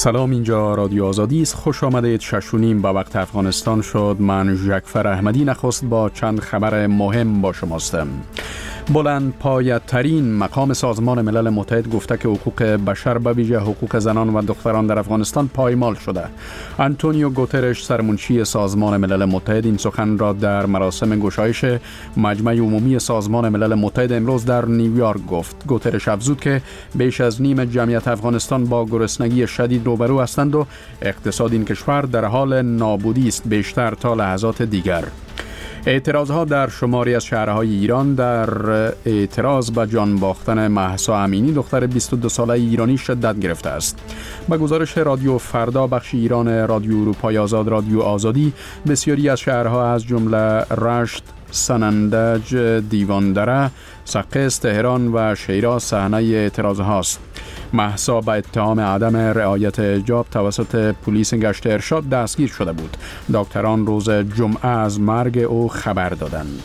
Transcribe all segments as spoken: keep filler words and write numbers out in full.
سلام، اینجا رادیو آزادی است. خوش آمدید. شش و نیم به وقت افغانستان شد. من ژکفر احمدی نخست با چند خبر مهم با شماستم. بلند پایه‌ترین مقام سازمان ملل متحد گفته که حقوق بشر به ویژه حقوق زنان و دختران در افغانستان پایمال شده. آنتونیو گوترش سرمنشی سازمان ملل متحد این سخن را در مراسم گشایش مجمع عمومی سازمان ملل متحد امروز در نیویورک گفت. گوترش افزود که بیش از نیم جمعیت افغانستان با گرسنگی شدید روبرو هستند و اقتصاد این کشور در حال نابودی است، بیشتر تا لحظات دیگر. اعتراضها در شماری از شهرهای ایران در اعتراض به جان باختن مهسا امینی دختر بیست و دو ساله ایرانی شدت گرفته است. با گزارش رادیو فردا بخش ایران رادیو اروپای آزاد رادیو آزادی، بسیاری از شهرها از جمله رشت، سنندج، دیواندره، سقز، تهران و شیراز صحنه اعتراض هاست. مهسا به اتهام عدم رعایت حجاب توسط پلیس گشت ارشاد دستگیر شده بود. دکتران روز جمعه از مرگ او خبر دادند.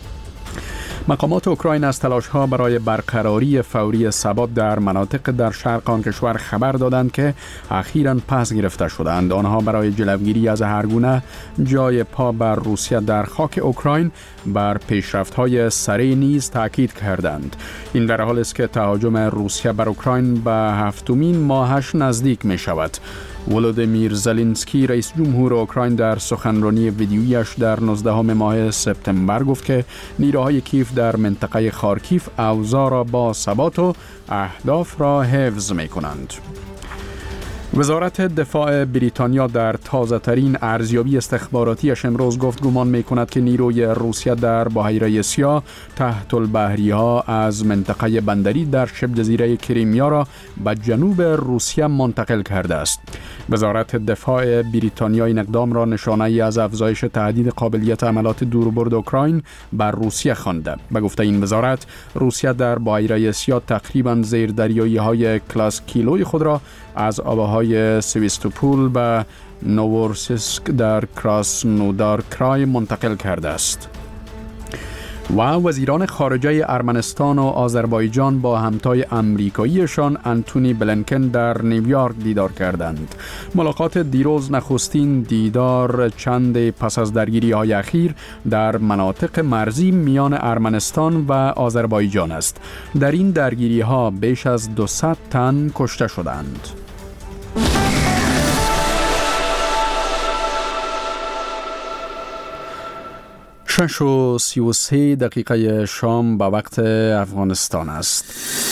مقامات اوکراین از تلاش‌ها برای برقراری فوری ثبات در مناطق در شرق آن کشور خبر دادند که اخیراً پس گرفته شدند. آنها برای جلوگیری از هر گونه جای پا بر روسیه در خاک اوکراین بر پیشرفت‌های سریع نیز تاکید کردند. این در حالی است که تهاجم روسیه بر اوکراین به هفتمین ماهش نزدیک می شود. ولودیمیر زلنسکی رئیس جمهور اوکراین در سخنرانی ویدیویش در نوزدهم ماه سپتامبر گفت که نیروهای کیف در منطقه خارکیف اوضاع را با ثبات و اهداف را حفظ می کنند. وزارت دفاع بریتانیا در تازه ترین ارزیابی استخباراتیش امروز گفت گمان می کند که نیروی روسیه در بحیره سیاه تحت البحری ها از منطقه بندری در شبه جزیره کریمیا را به جنوب روسیه منتقل کرده است. وزارت دفاع بریتانیا این اقدام را نشانه ای از افزایش تهدید قابلیت عملات دوربرد اوکراین بر روسیه خوانده. به گفته این وزارت، روسیه در بحیره سیاه تقریباً زیر دریایی های کلاسکیلوی خود را از آبهای سویستوپول به نوورسیسک در کراسنودار کرای منتقل کرده است. و وزیران خارجه ارمنستان و آذربایجان با همتای امریکاییشان آنتونی بلینکن در نیویورک دیدار کردند. ملاقات دیروز نخستین دیدار چند پس از درگیری های اخیر در مناطق مرزی میان ارمنستان و آذربایجان است. در این درگیری ها بیش از دویست تن کشته شدند. شش و سی و سه دقیقه شام به وقت افغانستان است.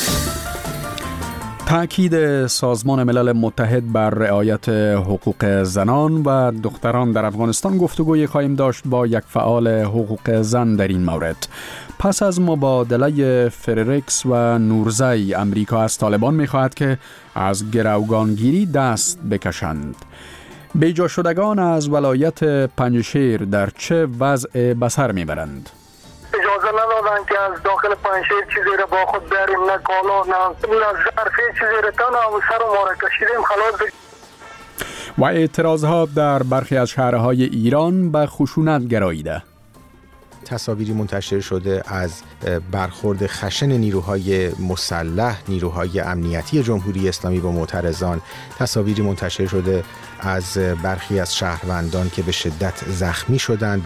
تأکید سازمان ملل متحد بر رعایت حقوق زنان و دختران در افغانستان گفتگوی خواهیم داشت با یک فعال حقوق زن در این مورد. پس از مبادله فرریکس و نورزی، امریکا از طالبان می‌خواهد که از گروگانگیری دست بکشند. بیجا شدگان از ولایت پنجشیر در چه وضع به سر میبرند؟ اجازه ندادن که از داخل پنجشیر چیزی را با خود بریم، نه کالا نه ظرفی چیزی را تن و سر ما را کشیدیم خلاص. و اعتراضها در برخی از شهرهای ایران به خشونت گراییده. تصاویری منتشر شده از برخورد خشن نیروهای مسلح، نیروهای امنیتی جمهوری اسلامی با معترضان. تصاویری منتشر شده از برخی از شهروندان که به شدت زخمی شدند.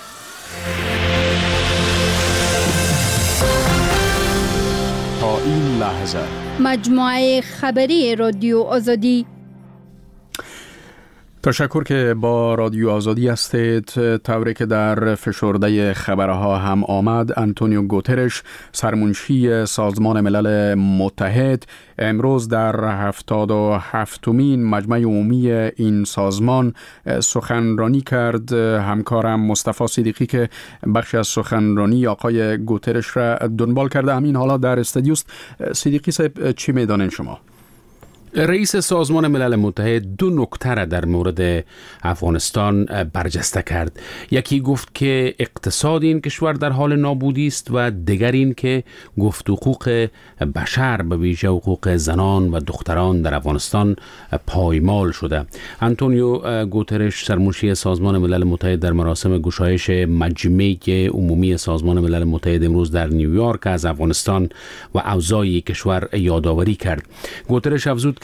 تا این لحظه مجموعه خبری رادیو آزادی. تشکر که با رادیو آزادی هستید. طوری که در فشرده خبرها هم آمد، آنتونیو گوترش سرمنشی سازمان ملل متحد امروز در هفتاد و هفتمین مجمع عمومی این سازمان سخنرانی کرد. همکارم مصطفی صدیقی که بخش از سخنرانی آقای گوترش را دنبال کرده همین حالا در استودیوست. صدیقی صاحب، چی میدانین شما؟ رئیس سازمان ملل متحد دو نکته را در مورد افغانستان برجسته کرد. یکی گفت که اقتصاد این کشور در حال نابودی است و دیگر این که گفت حقوق بشر به ویژه حقوق زنان و دختران در افغانستان پایمال شده. آنتونیو گوترش سرمنشی سازمان ملل متحد در مراسم گشایش مجمع عمومی سازمان ملل متحد امروز در نیویورک از افغانستان و اوضاع کشور یادآوری کرد. گوترش افزود که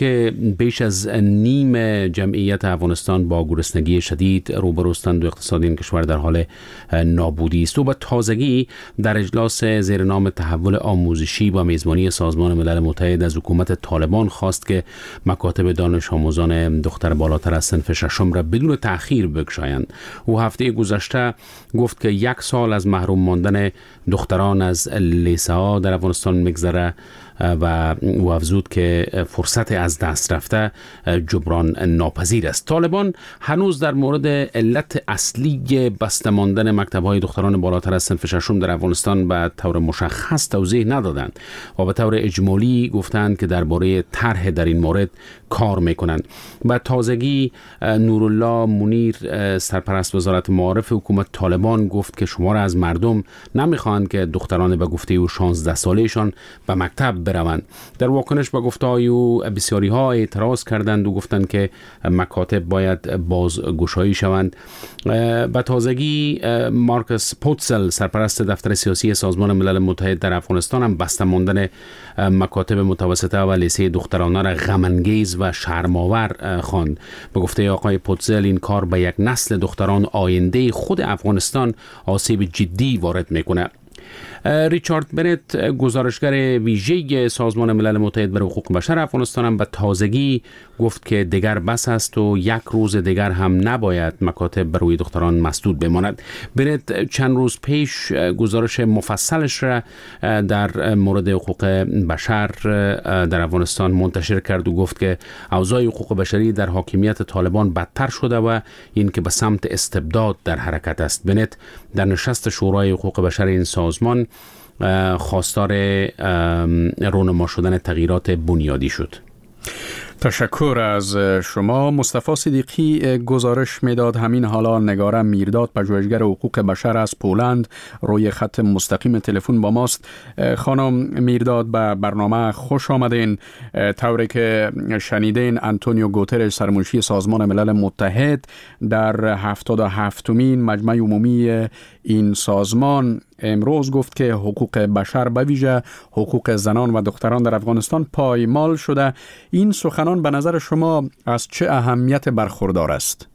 که بیش از نیم جمعیت افغانستان با گرسنگی شدید روبروستند و اقتصاد این کشور در حال نابودی است. و با تازگی در اجلاس زیر نام تحول آموزشی با میزبانی سازمان ملل متحد از حکومت طالبان خواست که مکاتب دانش آموزان دختر بالاتر از صنف ششم را بدون تأخیر بگشایند. او هفته گذشته گفت که یک سال از محروم ماندن دختران از لیسه ها در افغانستان میگذره و او افزود که فرصت از دست رفته جبران ناپذیر است. طالبان هنوز در مورد علت اصلی بسته ماندن مکتب‌های دختران بالاتر از صنف ششم در افغانستان به طور مشخص توضیح ندادند و به طور اجمالی گفتند که درباره طرح در این مورد کار میکنند. و تازگی نورالله منیر سرپرست وزارت معارف حکومت طالبان گفت که شمار از مردم نمیخواهند که دختران به گفته او شانزده سالهشان به مکتب بروند. در واکنش به گفته‌های او بسیاری ها اعتراض کردند و گفتند که مکاتب باید بازگشایی شوند. به تازگی مارکوس پوتسل سرپرست دفتر سیاسی سازمان ملل متحد در افغانستان هم بسته ماندن مکاتب متوسطه و لیسه دخترانه را غم‌انگیز و شرم‌آور خواند. به گفته آقای پوتسل این کار به یک نسل دختران آینده خود افغانستان آسیب جدی وارد میکنه. ریچارد بنت گزارشگر ویژه سازمان ملل متحد برای حقوق بشر افغانستان هم به تازگی گفت که دیگر بس است و یک روز دیگر هم نباید مکاتب برای دختران مسدود بماند. بنت چند روز پیش گزارش مفصلش را در مورد حقوق بشر در افغانستان منتشر کرد و گفت که اوضاع حقوق بشری در حاکمیت طالبان بدتر شده و این که به سمت استبداد در حرکت است. بنت در نشست شورای حقوق بشر این سازمان خواستار رونما شدن تغییرات بنیادی شد. تشکر از شما. مصطفی صدیقی گزارش میداد. همین حالا نگاره میرداد پژوهشگر حقوق بشر از پولند روی خط مستقیم تلفن با ماست. خانم میرداد به برنامه خوش آمدین. طوری که شنیدین انتونیو گوترش سرمنشی سازمان ملل متحد در هفتاد و هفتمین مجمع عمومی این سازمان امروز گفت که حقوق بشر به ویژه حقوق زنان و دختران در افغانستان پایمال شده. این سخنان به نظر شما از چه اهمیت برخوردار است؟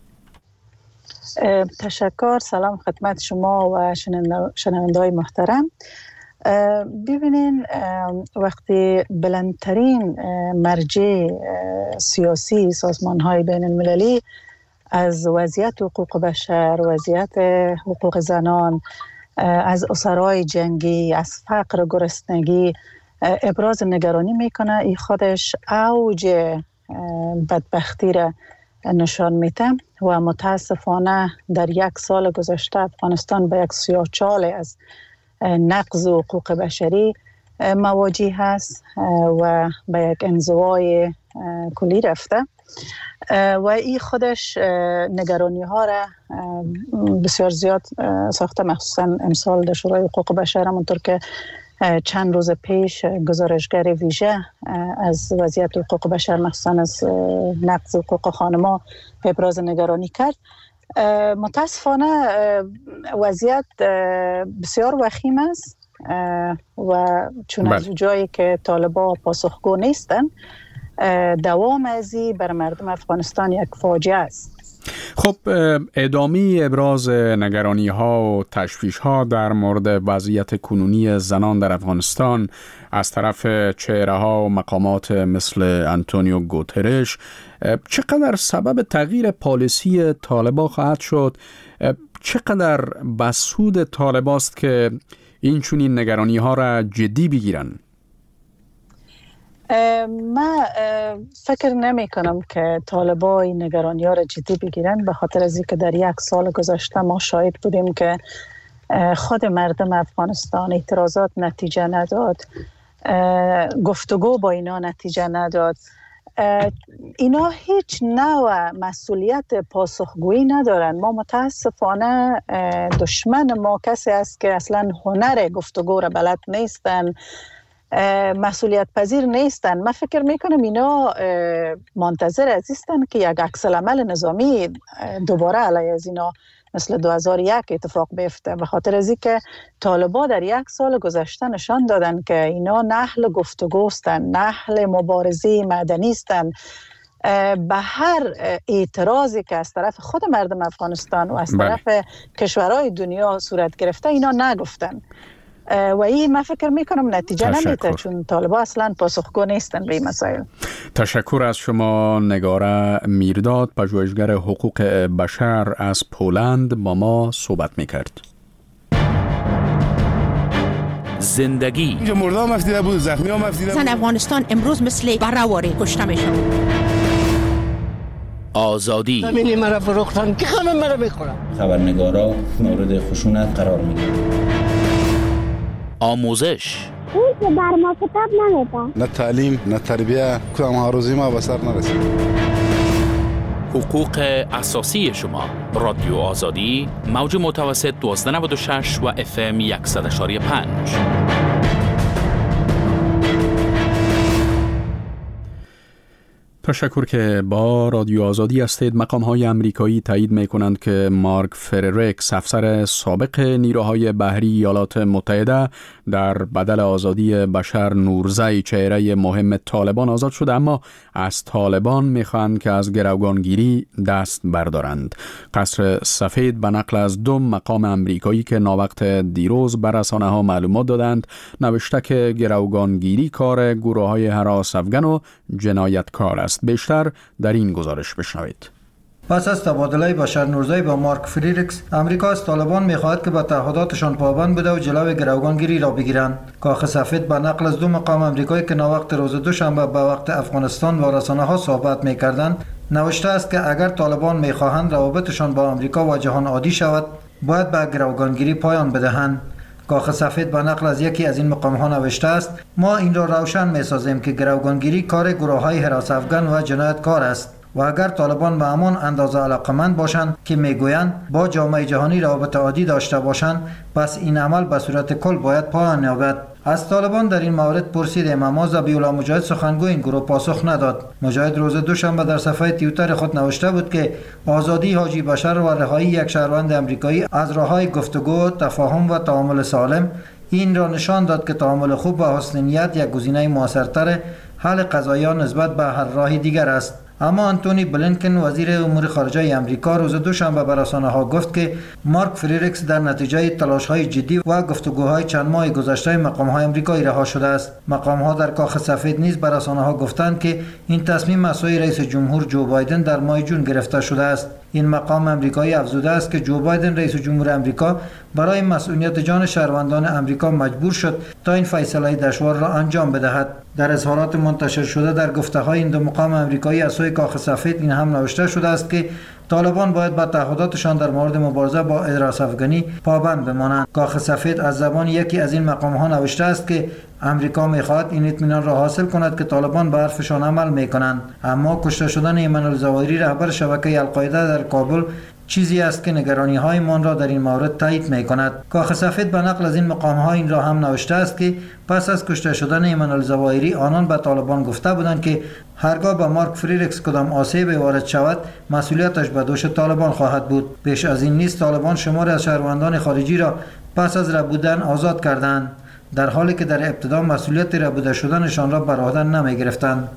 تشکر. سلام خدمت شما و شنونده‌های محترم. ببینین وقتی بلندترین مرجع سیاسی سازمان‌های بین المللی از وضعیت حقوق بشر، وضعیت حقوق زنان، از اسرای جنگی، از فقر و گرسنگی ابراز نگرانی میکنه، این خودش اوج بدبختی را نشان میده و متاسفانه در یک سال گذشته افغانستان به یک سیاهچال از نقض حقوق بشری مواجه هست و به یک انزوای کلی رفته و این خودش نگرانی ها را بسیار زیاد ساخته، مخصوصا امسال در شورای حقوق بشر همونطور که چند روز پیش گزارشگر ویژه از وضعیت حقوق بشر مخصوصا از نقض حقوق خانم‌ها ابراز نگرانی کرد. متاسفانه وضعیت بسیار وخیم است و چون از جایی که طالبان پاسخگو نیستن، دوام ازی بر مردم افغانستان یک فاجعه است. خب ادامه ابراز نگرانی ها و تشویش ها در مورد وضعیت کنونی زنان در افغانستان از طرف چهره ها و مقامات مثل انتونیو گوترش چقدر سبب تغییر پالیسی طالبان خواهد شد؟ چقدر بسود طالبان است که این چنین نگرانی ها را جدی بگیرن؟ من فکر نمی کنم که طالبان این نگرانی ها را جدی بگیرن، به خاطر از اینکه در یک سال گذشته ما شاهد بودیم که خود مردم افغانستان اعتراضات نتیجه نداد، گفتگو با اینا نتیجه نداد. اینا هیچ نوع مسئولیت پاسخگویی ندارن. ما متاسفانه دشمن ما کسی است که اصلا هنر گفتگو را بلد نیستن، مسئولیت پذیر نیستن. من فکر میکنم اینا منتظر از هستن که یک عکس العمل نظامی دوباره علیه از اینا مثل دو هزار و یک اتفاق بیفته، به خاطر از اینکه طالبان در یک سال گذشته نشان دادن که اینا نحل گفتگو هستند، نحل مبارزه مدنی هستند. به هر اعتراضی که از طرف خود مردم افغانستان و از طرف بله. کشورهای دنیا صورت گرفته اینا نگفتن و این من فکر میکنم نتیجه نمیده، چون طالبان اصلا پاسخگو نیستن به این مسائل. تشکر از شما نگاره میرداد، پژوهشگر حقوق بشر از پولند با ما صحبت میکرد. زندگی اینجا مرده هم افتیده بود، زخمی هم افتیده بود. زن افغانستان امروز مثل برهواری کشته میشن. آزادی همینی مرا فروختن که همه مرا میخورن. خبرنگارا مورد خشونت قرار میگیرن. آموزش اون که بر ما کتاب نمیده، نه تعلیم نه تربیه، کدام ها روزی ما به سر نرسید. حقوق اساسی شما. رادیو آزادی، موج متوسط دوازده نود و شش و اف ام صد و پنج. تشکر که با رادیو آزادی هستید. مقام‌های امریکایی تایید می‌کنند که مارک فرریکس، افسر سابق نیروهای بحری ایالات متحده، در بدل آزادی بشر نورزی، چهره مهم طالبان، آزاد شده، اما از طالبان می‌خواهند که از گروگانگیری دست بردارند. قصر سفید به نقل از دو مقام امریکایی که ناوقت دیروز بر رسانه‌ها معلومات دادند، نوشته که گروگانگیری کار گروه‌های هراس افغان و جنایتکار است. بیشتر در این گزارش بشنوید. پس از تبادله بشر نورزی با مارک فریریکس، امریکا از طالبان می‌خواهد که به تعهداتشان پابند بوده و جلوی گروگانگیری را بگیرند. کاخ سفید به نقل از دو مقام امریکایی که ناوقت روز دوشنبه به وقت افغانستان با رسانه‌ها صحبت می‌کردند، نوشته است که اگر طالبان می‌خواهند روابطشان با امریکا و جهان عادی شود، باید به گروگانگیری پایان بدهند. کاخ سفید به نقل از یکی از این مقام‌ها نوشته است: ما این را روشن می‌سازیم که گروگانگیری کار گروه‌های حراس افغان و جنایتکار است و اگر طالبان به همان اندازه علاقمند باشند که میگویند با جامعه جهانی روابط عادی داشته باشند، پس این عمل به صورت کل باید پایان یابد. از طالبان در این مورد پرسیدیم، اما ذبیح‌الله مجاهد سخنگوی این گروه پاسخ نداد. مجاهد روز دوشنبه در صفحه توییتر خود نوشته بود که آزادی حاجی بشر و رهایی یک شهروند امریکایی از راه‌های گفتگو، تفاهم و تعامل سالم این را نشان داد که تعامل خوب و حسن نیت یک گزینه موثرتر حل قضایا نسبت به هر راه دیگر است. اما آنتونی بلینکن، وزیر امور خارجه آمریکا، روز دوشنبه به رسانه‌ها گفت که مارک فریریکس در نتیجه تلاش‌های جدی و گفتگوهای چند ماه گذشته مقام‌های آمریکایی رها شده است. مقام‌ها در کاخ سفید نیز به رسانه‌ها گفتند که این تصمیم از سوی رئیس جمهور جو بایدن در ماه جون گرفته شده است. این مقام امریکایی افزوده است که جو بایدن رئیس جمهور آمریکا برای مسئولیت جان شهروندان آمریکا مجبور شد تا این فیصله دشوار را انجام بدهد. در اظهارات منتشر شده در گفته‌های این دو مقام امریکایی از سوی کاخ سفید این هم نوشته شده است که طالبان باید به تعهداتشان در مورد مبارزه با حراس افغانی پابند بمانند. کاخ سفید از زبان یکی از این مقام‌ها نوشته است که امریکا می‌خواهد این اطمینان را حاصل کند که طالبان به حرفشان عمل می‌کنند، اما کشته شدن ایمن الظواهری، رهبر شبکه القاعده در کابل، چیزی است که نگرانی‌های من را در این مورد تایید می‌کند. کاخ سفید به نقل از این مقام‌ها این را هم نوشته است که پس از کشته شدن ایمن الظواهری آنان به طالبان گفته بودند که هرگاه به مارک فریریکس کدام آسیبی وارد شود، مسئولیتش به دوش طالبان خواهد بود. بیش از این نیز طالبان شماری از شهروندان خارجی را پس از ربودن آزاد کردند، در حالی که در ابتدا مسئولیت ربوده شدنشان را بر عهده نمی‌گرفتند.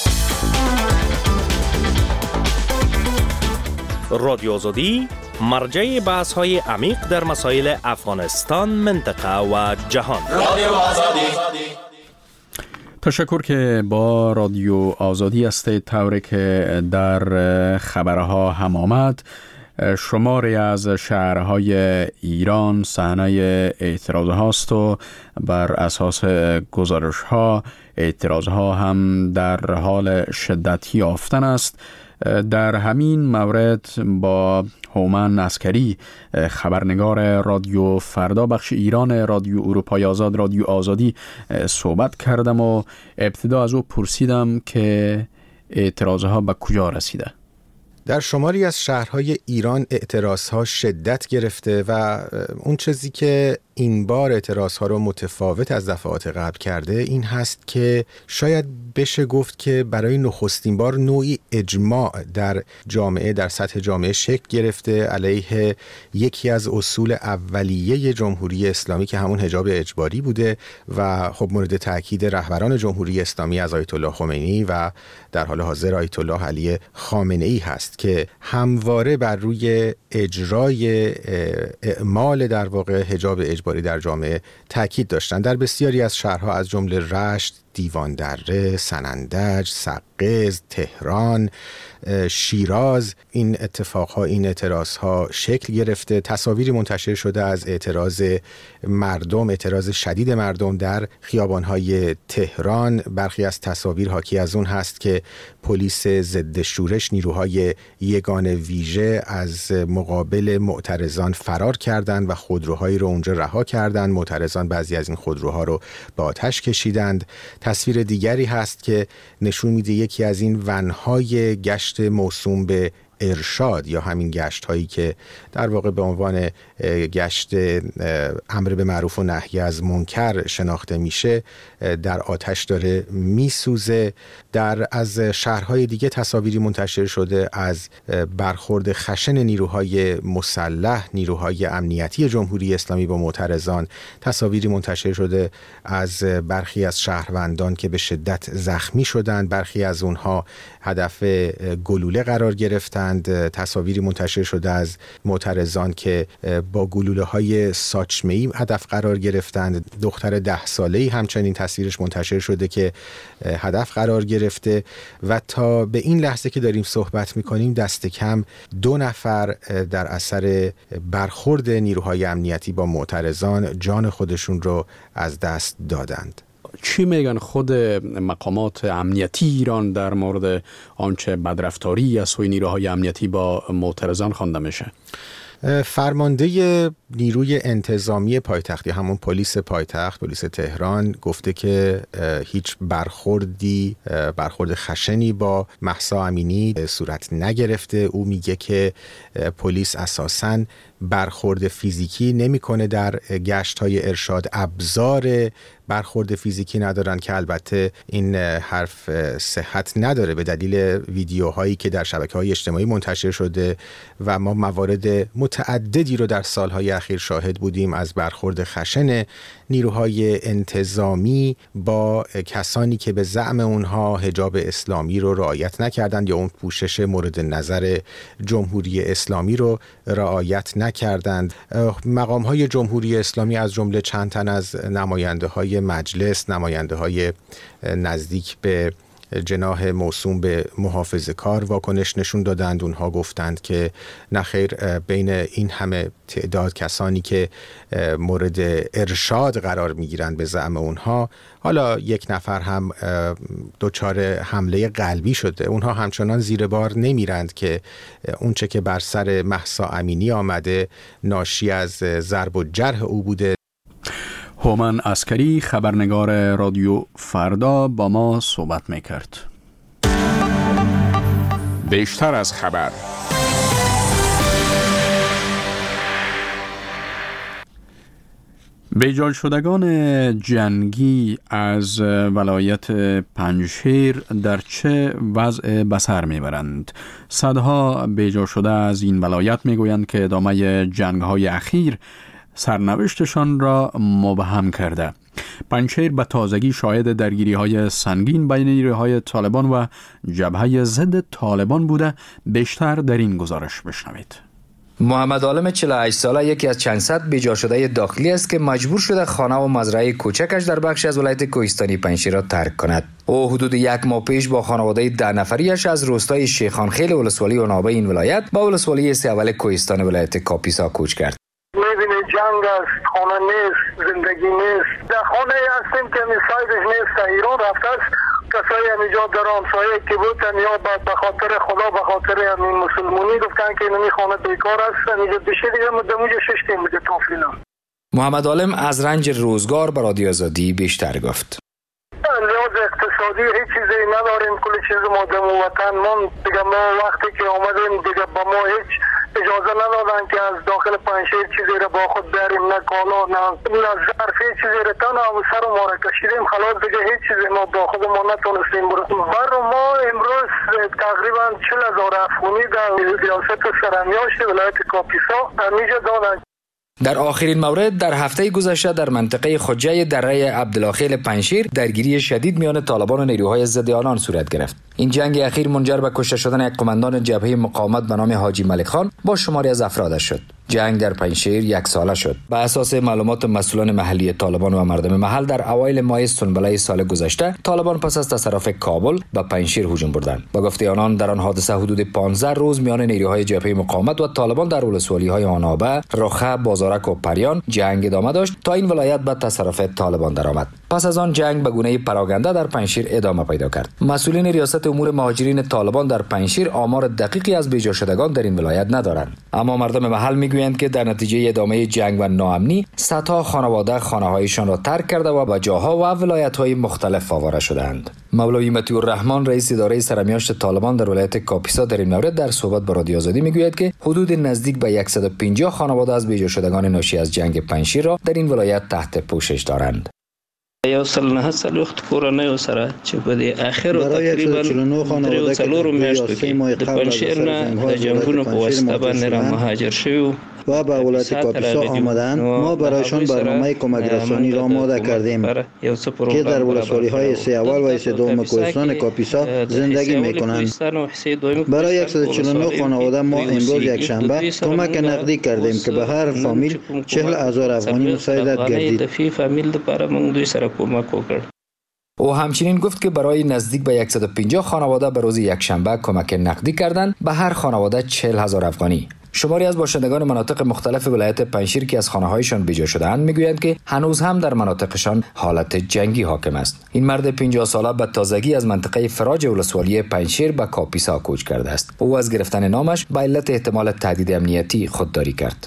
رادیو آزادی، مرجع بحث‌های عمیق در مسائل افغانستان، منطقه و جهان. رادیو آزادی. تشکر که با رادیو آزادی هستید. طوری که در خبرها هم آمد، شماری از شهرهای ایران صحنه اعتراض هاست و بر اساس گزارش ها اعتراض ها هم در حال شدت یافتن است. در همین مورد با هومن عسکری، خبرنگار رادیو فردا بخش ایران رادیو اروپای آزاد، رادیو آزادی، صحبت کردم و ابتدا از او پرسیدم که اعتراضها به کجا رسیده. در شماری از شهرهای ایران اعتراضها شدت گرفته و اون چیزی که این بار اعتراضها رو متفاوت از دفعات قبل کرده این هست که شاید بشه گفت که برای نخستین بار نوعی اجماع در جامعه، در سطح جامعه شکل گرفته علیه یکی از اصول اولیه جمهوری اسلامی که همون حجاب اجباری بوده و خب مورد تاکید رهبران جمهوری اسلامی از آیت الله خمینی و در حال حاضر آیت الله علی خامنه ای هست که همواره بر روی اجرای اعمال در واقع حجاب اجباری در جامعه تاکید داشتن. در بسیاری از شهرها از جمله رشت، دیواندره، سنندج، سقز، تهران، شیراز این اتفاقها، این اعتراضها شکل گرفته. تصاویری منتشر شده از اعتراض مردم، اعتراض شدید مردم در خیابانهای تهران. برخی از تصاویر حاکی از اون هست که پلیس ضد شورش، نیروهای یگان ویژه از مقابل معترضان فرار کردند و خودروهایی رو اونجا رها کردند. معترضان بعضی از این خودروها رو به آتش کشیدند. تصویر دیگری هست که نشون میده یکی از این ونهای گشت موسوم به ارشاد یا همین گشت هایی که در واقع به عنوان گشت امر به معروف و نهی از منکر شناخته میشه در آتش داره میسوزه. در از شهرهای دیگه تصاویری منتشر شده از برخورد خشن نیروهای مسلح، نیروهای امنیتی جمهوری اسلامی با معترضان. تصاویری منتشر شده از برخی از شهروندان که به شدت زخمی شدند، برخی از اونها هدف گلوله قرار گرفتند. تصاویری منتشر شده از معترضان که با گلوله های ساچمه‌ای هدف قرار گرفتند. دختر ده ساله‌ای همچنین تصویرش منتشر شده که هدف قرار گرفته و تا به این لحظه که داریم صحبت می‌کنیم دست کم دو نفر در اثر برخورد نیروهای امنیتی با معترضان جان خودشون رو از دست دادند. چی میگن خود مقامات امنیتی ایران در مورد آنچه بدرفتاری از سوی نیروهای امنیتی با معترضان خوانده میشه؟ فرمانده نیروی انتظامی پایتختی، همون پلیس پایتخت، پلیس تهران، گفته که هیچ برخوردی برخورد خشنی با مهسا امینی صورت نگرفته. او میگه که پلیس اساساً برخورد فیزیکی نمیکنه در گشت‌های ارشاد، ابزار برخورد فیزیکی ندارن که البته این حرف صحت نداره به دلیل ویدیوهایی که در شبکه‌های اجتماعی منتشر شده و ما موارد متعددی رو در سالهای اخیر شاهد بودیم از برخورد خشن نیروهای انتظامی با کسانی که به زعم اونها حجاب اسلامی رو رعایت نکردند یا اون پوشش مورد نظر جمهوری اسلامی رو رعایت نکردند. مقام‌های جمهوری اسلامی از جمله چند تن از نماینده‌های مجلس، نماینده‌های نزدیک به جناح موسوم به محافظه‌کار واکنش نشون دادند. اونها گفتند که نخیر، بین این همه تعداد کسانی که مورد ارشاد قرار میگیرند به زعم اونها، حالا یک نفر هم دچار حمله قلبی شده، اونها همچنان زیر بار نمیرند که اونچه که بر سر مهسا امینی آمده ناشی از ضرب و جرح او بوده. هومن عسکری، خبرنگار رادیو فردا، با ما صحبت میکرد. بیشتر از خبر. بیجان شدگان جنگی از ولایت پنجشیر در چه وضع بسر میبرند؟ صدها بیجا شده از این ولایت میگویند که ادامه جنگ‌های اخیر سرنوشتشان را مبهم کرده. پنجشیر به تازگی شاهد درگیری‌های سنگین بین نیروهای طالبان و جبهه ضد طالبان بوده. بیشتر در این گزارش بشنوید. محمد عالم چهل و هشت ساله یکی از چند صد بیجا شده داخلی است که مجبور شده خانه و مزرعه کوچکش در بخش از ولایت کوهستانی پنجشیر را ترک کند. او حدود یک ماه پیش با خانواده ده نفریش از روستای شیخانخیل ولسوالی عنابه این ولایت با ولسوالی سیاول کوهستان ولایت کاپیسا کوچ کرد. میبینی جنگ است، خانه نیست، زندگی نیست. در خانه هستیم که میسایدش نیست. ایران رفته است. کسایی همیجا در آمسایه که بودن یا به خاطر خدا به خاطر همین مسلمونی گفتن که اینمی خانه بیکار است. همیجا بشه دیگه مدموجه ششتیم بوده توفینا. محمد عالم از رنج روزگار به رادیو آزادی بیشتر گفت. لحاظ اقتصادی هیچ چیزی نداریم، کلی چیز ما در وطن من دیگه ما وقتی که آمدیم دیگه با ما هیچ اجازه ندادن که از داخل پنجشیر چیزی را با خود بریم، نه کالا نه نه ظرف، هیچ چیزی را تن هم سر ما را کشیدیم، خلاص دیگه هیچ چیزی ما با خود ما نتونستیم برسیم. بر ما امروز تقریبا چهل هزار افغانی در ریاست سرمیاشت ولایت کاپیسا همیشه دادن. در آخرین مورد در هفته گذشته در منطقه خجه دره عبدالخیل پنجشیر درگیری شدید میان طالبان و نیروهای ضد آنان صورت گرفت. این جنگ اخیر منجر به کشته شدن یک قماندان جبهه مقاومت به نام حاجی ملک خان با شماری از افرادش شد. جنگ در پنجشیر یک ساله شد. به اساس معلومات مسئولان محلی طالبان و مردم محل در اوایل ماه سنبله سال گذشته طالبان پس از تصرف کابل به پنجشیر هجوم بردند. با گفته آنان در آن حادثه حدود پانزده روز میان نیروهای جبهه مقاومت و طالبان در ولسوالی‌های آنابه، رخه، بازارک و پریان جنگ ادامه داشت تا این ولایت به تصرف طالبان درآمد. پس از آن جنگ به گونه پراگنده در پنجشیر ادامه پیدا کرد. مسئولین ریاست امور مهاجرین طالبان در پنجشیر آمار دقیقی از بیجا شدگان در این ولایت ندارند، اما مردم محل میگویند که در نتیجه ادامه جنگ و ناامنی صدها خانواده خانه‌هایشان را ترک کرده و به جاها و ولایت‌های مختلف آواره شدند. مولوی مطیع الرحمن رئیس اداره سرمیاشت طالبان در ولایت کاپیسا در این مورد در صحبت با رادیو آزادی میگوید که حدود نزدیک به صد و پنجاه خانواده از بیجا شدگان ناشی از جنگ پنجشیر را در این ولایت تحت پوشش دارند. یو سل نه سل وخت کورنۍ سره چې په دې اخر تقریبا درې څلور میاشتو کې د پنجشیر نه د جنگونو په واسطه باندې را مهاجر شوي و به ولایت کاپیسا آمدند. ما برایشان برنامه کمک رسانی را آماده کردیم که در ولسوالی‌های سه اول و سه دوم کوهستان کاپیسا زندگی می‌کنند. برای صد و چهل و نه خانواده ما امروز یک شنبه کمک نقدی کردیم که به هر فامیل چهل هزار افغانی مساعدت گردید. او همچنین گفت که برای نزدیک به صد و پنجاه خانواده به روز یکشنبه کمک نقدی کردند، به هر خانواده چهل هزار افغانی. شماری از باشندگان مناطق مختلف ولایت پنجشیر که از خانه‌هایشان بیجا شده‌اند میگویند که هنوز هم در مناطقشان حالت جنگی حاکم است. این مرد پنجاه ساله به تازگی از منطقه فراج ولسوالی پنجشیر به کاپیسا کوچ کرده است. او از گرفتن نامش به علت احتمال تهدید امنیتی خودداری کرد.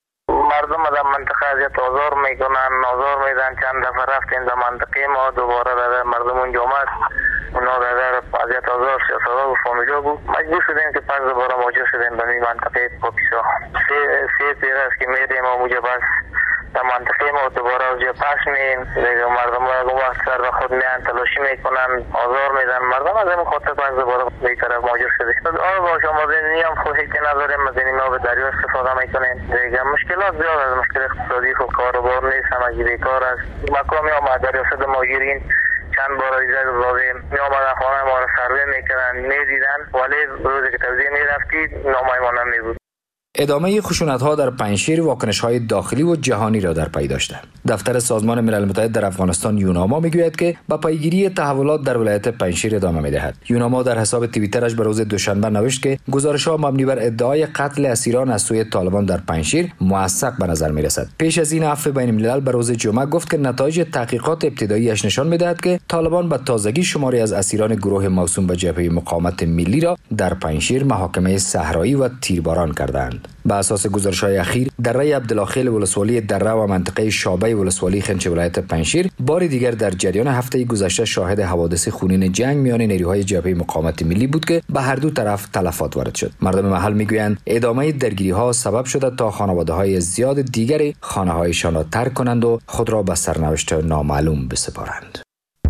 مردم در منطقه اذیت آزار میکنن، آزار میدن. چند دفعه رفتیم در منطقه ما، دوباره در مردم اونجا آمد، اونا در اذیت آزار سیاست‌ها و فامیلا بود. مجبور شدیم که پس دوباره مهاجر شدیم به این منطقه کاپیسا. سه سه پیر است که میریم و اونجا بس در منطقه ما دوباره اونجا پس مییم. مردم رو وقت سر به خود میان تلاشی میکنن، آزار میدن. مردم از این خاطر پس دوباره به طرف مهاجر شدیم. آره با شما دینی هم خواهی که نداریم، از این ما به دریا استفاده میکنیم. دیگه مشکلات زیاد از مشکل اقتصادی و کاروبار نیست، همگی بیکار است. مقامی آمد در ریاست مهاجرین چند بار عریضه دادیم، می آمدن خانه ما را سروی میکردن، میدیدن، ولی روزی که توزیع میرفتید نامه ما نمیبود. ادامه خشونت‌ها در پنجشیر واکنش‌های داخلی و جهانی را در پی داشته. دفتر سازمان ملل متحد در افغانستان یوناما میگوید که با پیگیری تحولات در ولایت پنجشیر ادامه می‌دهد. یوناما در حساب توییترش به روز دوشنبه نوشت که گزارش‌ها مبنی بر ادعای قتل اسیران از سوی طالبان در پنجشیر موثق به نظر می‌رسد. پیش از این عفو بین الملل به روز جمعه گفت که نتایج تحقیقات ابتداییش نشان می‌دهد که طالبان به تازگی شماری از اسیران گروه موسوم به جبهه مقاومت ملی را در پنجشیر محاکمه صحرایی و تیرباران کردند. به اساس گزارش‌های اخیر دره عبدالخیل ولسوالی دره و منطقه شابه ولسوالی خنچ ولایت پنجشیر بار دیگر در جریان هفته گذشته شاهد حوادث خونین جنگ میان نیروهای جبهه مقاومت ملی بود که به هر دو طرف تلفات وارد شد. مردم محل میگویند ادامه درگیری‌ها سبب شده تا خانواده‌های زیاد دیگری خانه‌هایشان را ترک کنند و خود را به سرنوشت نامعلوم بسپارند.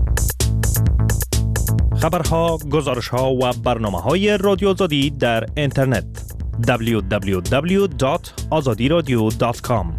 خبرها، گزارش‌ها و برنامه‌های رادیو آزادی در اینترنت دبلیو دبلیو دبلیو دات آزادی رادیو دات کام.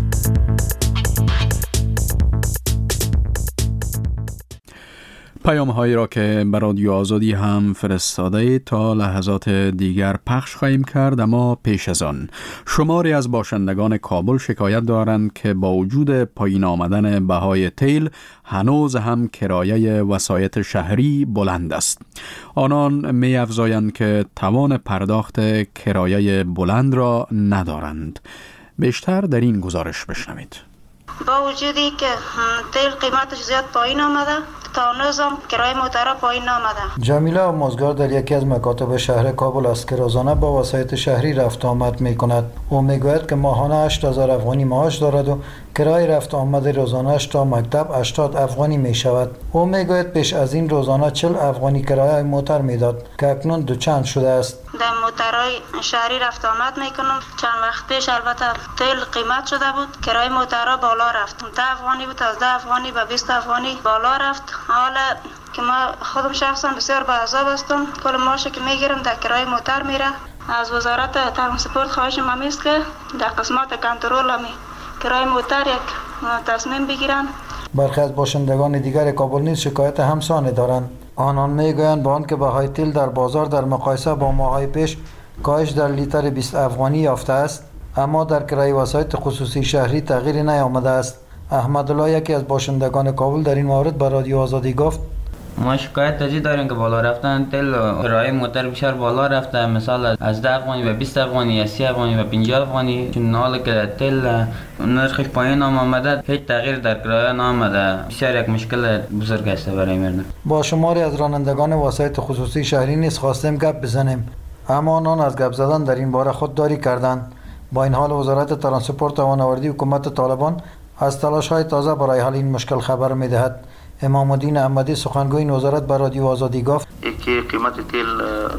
پیام هایی را که به رادیو آزادی هم فرستاده تا لحظات دیگر پخش خواهیم کرد، اما پیش از آن شماری از باشندگان کابل شکایت دارند که با وجود پایین آمدن بهای تیل هنوز هم کرایه وسایط شهری بلند است. آنان می افزایند که توان پرداخت کرایه بلند را ندارند. بیشتر در این گزارش بشنوید. با وجودی که تیل قیمتش زیاد پایین آمده، تا هنوز هم کرایه موترها پایین آمده. جمیله آموزگار در یکی از مکاتب شهر کابل است که روزانه با وسایط شهری رفت آمد می کند. او می گوید که ماهانه هشت هزار افغانی معاش دارد و کرایه رفت آمد روزانه‌اش تا مکتب هشتاد افغانی می شود. او می گوید پیش از این روزانه چهل افغانی کرایه موتر می داد که اکنون دوچند شده است. در موترهای شهری رفت آمد میکنم. چند وقت پیش البته تیل قیمت شده بود، کرایه موترها بالا رفت. ده افغانی بود، از ده افغانی به بیست افغانی بالا رفت. حالا که ما خودم شخصا بسیار به عذاب هستم. کل ماشی که میگیرم در کرایه موتر میره. از وزارت ترانسپورت خواهش ما است که در قسمت کنترل می کرایه موتر یک تصمیم بگیرن. برخی از باشندگان دیگر کابل نیز شکایت همسانه دارند. آنان میگویند با آنکه بهای تیل در بازار در مقایسه با ماه‌های پیش کاهش در لیتر بیست افغانی یافته است، اما در کرایه وسایط خصوصی شهری تغییری نیامده است. احمدالله یکی از باشندگان کابل در این مورد به رادیو آزادی گفت: ما شکایت تجی داریم که بالا رفتن تل کرایه موتر بسیار بالا رفته. مثلا از ده افغانی به بیست افغانی یا سی افغانی و پنجاه افغانی. چون حالا که تل نرخش پایین آمده هیچ تغییر در کرایه نآمده. بسیار یک مشکل بزرگ است برای مردم. با شماری از رانندگان وسایط خصوصی شهری نیز خواستیم گپ بزنیم، اما آنان از گپ زدن در این باره خودداری کردند. با این حال وزارت ترانسپورت و فناوری حکومت طالبان از تلاش‌های تازه برای حل این مشکل خبر می‌دهد. امام الدین احمدی سخنگوی وزارت به رادیو آزادی گفت: که قیمت تیل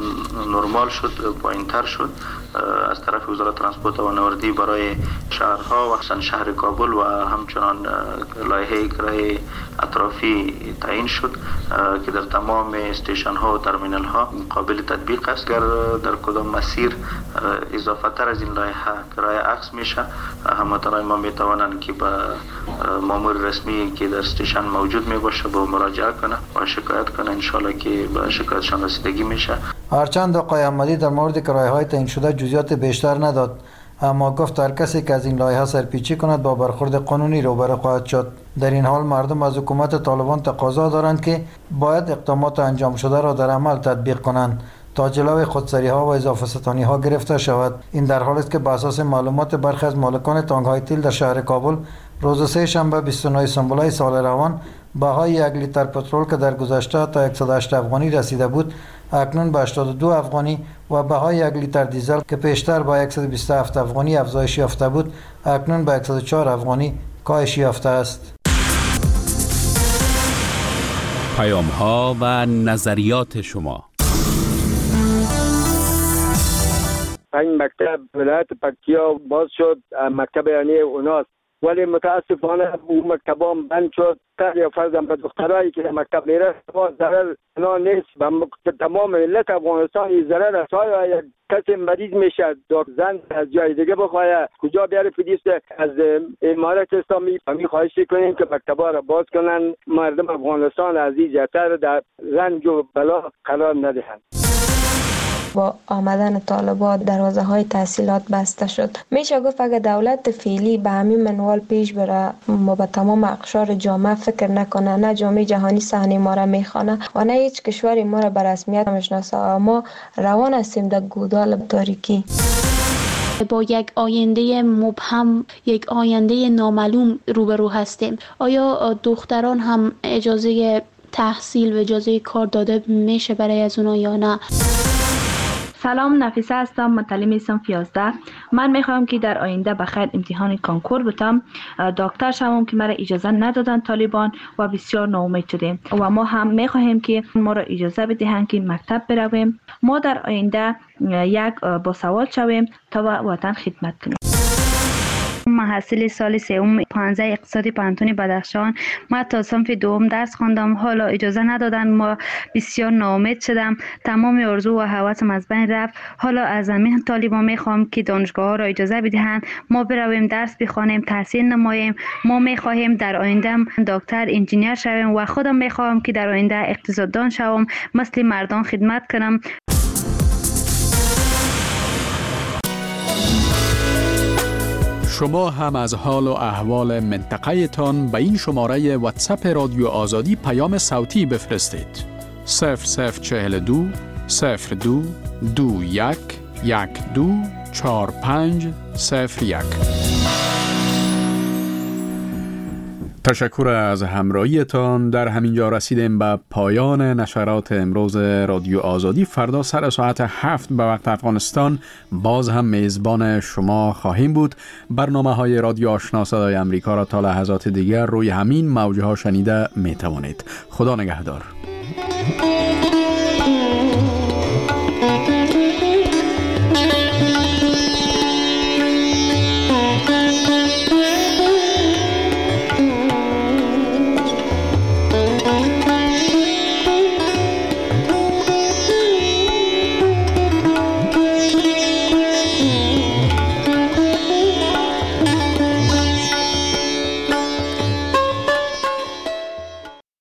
نرمال شد، پایین‌تر شد از طرف وزارت ترانسپورت و فناوری برای شهرها و خصوصا شهر کابل و همچنان لایحه کرایه اطرافی تعیین شد که در تمام استیشن ها و ترمینال ها قابل تطبیق است. اگر در کدام مسیر اضافه تر از این لایحه کرایه عکس میشه، هموطنان ما میتوانند که به مامور رسمی که در استیشن موجود می باشه با مراجعه کنه و شکایت کنه. ان شاء الله که به شکایتشان رسیدگی میشه. هرچند آقای احمدی در مورد کرایه های تعیین شده جزئیات بیشتر نداد، اما گفت هر کسی که از این لایحه سرپیچی کند با برخورد قانونی روبرو خواهد شد. در این حال مردم از حکومت طالبان تقاضا دارند که باید اقدامات انجام شده را در عمل تطبیق کنند تا جلوی خودسری ها و اضافه ستانی ها گرفته شود. این در حالی است که بر اساس معلومات برخی از مالکان تانک های تیل در شهر کابل روز سه شنبه بیست و نه سنبله سال روان بهای یک لیتر پترول که در گذشته تا صد و هشت افغانی رسیده بود اکنون به هشتاد و دو افغانی و بهای یک لیتر دیزل که پیشتر با صد و بیست و هفت افغانی افزایش یافته بود اکنون به صد و چهار افغانی کاهش یافته است. پیام ها و نظریات شما. این مکتب ولایت پکتیا باز شد، مکتب یعنی اوناست، ولی متاسفانه اون مکتبا بند شد. یا فرضاً به دخترایی که مکتب میره ضرر نه نیست و تمام ملت افغانستان این ضرر است. های کسی مریض میشه زن از جای دیگه بخواه کجا بیاره پلیس از امارت اسلامی می خواهش کنیم که مکتبا را باز کنن، مردم افغانستان عزیز زیادتر در رنج و بلا قرار ندهند. با آمدن طالبان دروازه های تحصیلات بسته شد. میشه گفت اگر دولت فعلی به همین منوال پیش بره ما به تمام اقشار جامعه فکر نکنه، نه جامعه جهانی صحنه ما را میخوانه و نه هیچ کشوری ما را به رسمیت میشناسه، ما روان هستیم در گودال تاریکی. با یک آینده مبهم، یک آینده نامعلوم روبرو هستیم. آیا دختران هم اجازه تحصیل و اجازه کار داده میشه برای از اونا یا نه؟ سلام، نفیسه هستم، متعلم صنف یازده. من میخوام که در آینده بخیر امتحان کانکور بتم، دکتر شوم که مرا اجازه ندادن طالبان و بسیار ناامید شدیم و ما هم میخواهیم که ما را اجازه بدهند که مکتب برویم، ما در آینده یک باسواد شویم تا وطن خدمت کنیم. محصل سال سوم پانزده اقتصادی پانتون بدخشان. ما تا صنف دوم درس خواندم، حالا اجازه ندادن، ما بسیار ناامید شدم، تمام آرزو و هوسم از بین رفت. حالا از همین طالبان میخوام که دانشگاه ها را اجازه بدهند ما برویم درس بخوانیم، تحصیل نماییم. ما میخواهیم در آینده دکتر، انجینیر شویم و خودم میخوام که در آینده اقتصاددان شوم، مثل مردان خدمت کنم. شما هم از حال و احوال منطقه تان به این شماره واتساپ رادیو آزادی پیام صوتی بفرستید. صفر صفر چهل دو صفر دو دو یک یک دو چهار پنج صفر یک. تشکر از همراهیتان. در همینجا رسیدیم به پایان نشرات امروز رادیو آزادی. فردا سر ساعت هفت به وقت افغانستان باز هم میزبان شما خواهیم بود. برنامه های رادیو آشنا صدای امریکا را تا لحظات دیگر روی همین موجه ها شنیده می توانید. خدا نگهدار.